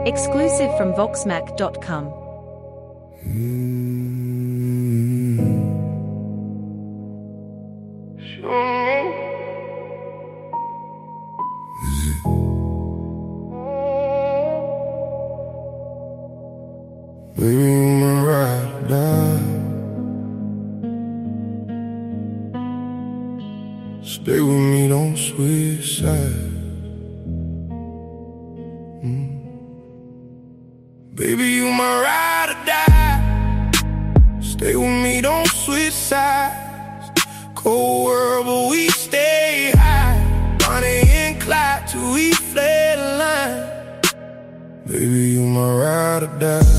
Exclusive from Voxmac.com. Baby, you my ride or die. Stay with me, don't switch sides. Baby, you my ride or die. Stay with me, don't switch sides. Cold world, but we stay high. Bonnie and Clyde till we fled the line. Baby, you my ride or die.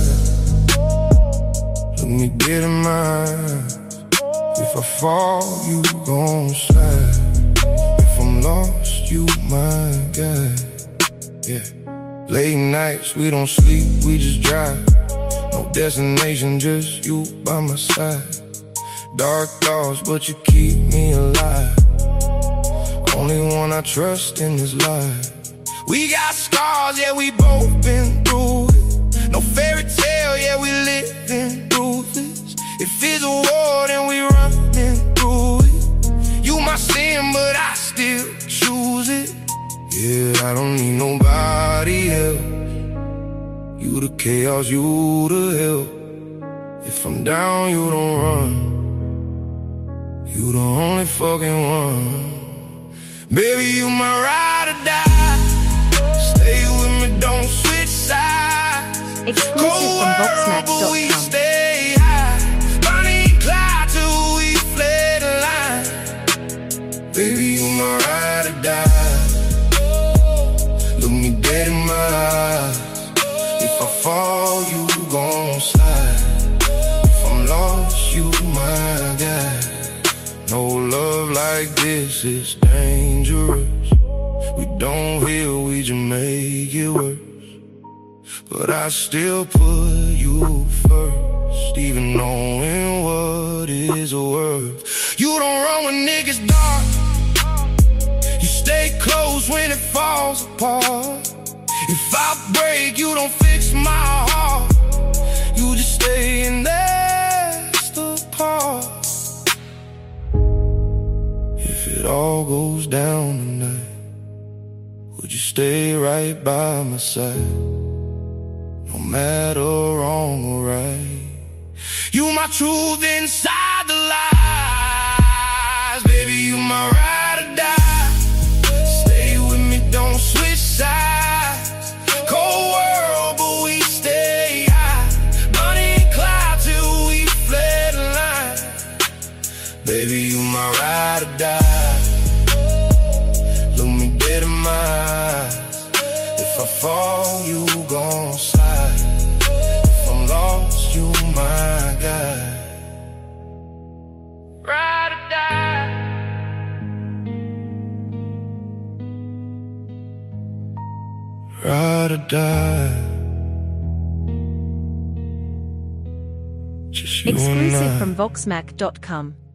Look me dead in my eyes. If I fall, you gon' slide. If I'm lost, you my guide. Yeah. Late nights, we don't sleep, we just drive. No destination, just you by my side. Dark thoughts, but you keep me alive. Only one I trust in this life. We got scars, yeah, we both been through it. No fairy tale, yeah, we living through this. If it's a war, then we running through it. You my sin, but I still choose it. Yeah, I don't need nobody else. You the chaos, you the help. If I'm down, you don't run. You the only fucking one. Baby, you my ride or die. Stay with me, don't switch sides. Exclusive from Voxmac.com. We stay high. Bonnie and Clyde till we fled the line. Baby, you my ride or die. Look me dead in my eyes. If I fall, you gon' slide. If I'm lost, you my guide. No love like this is dangerous. We don't heal, we just make it worse. But I still put you first, even knowing what is worth. You don't run when niggas dark. You stay close when it falls apart. If I break, you don't fix my heart. You just stay and that's the part. If it all goes down tonight, would you stay right by my side? No matter wrong or right. You my truth inside the lies. Baby, you my ride or die. Stay with me, don't switch sides. Cold world, but we stay high. Bonnie and Clyde till we fled the line. Baby, you my ride or die. Look me dead in my eyes. If I fall, you gon' slide. If I'm lost, you my guide. Ride or die. Ride or die. Just you and I. Exclusive from Voxmac.com.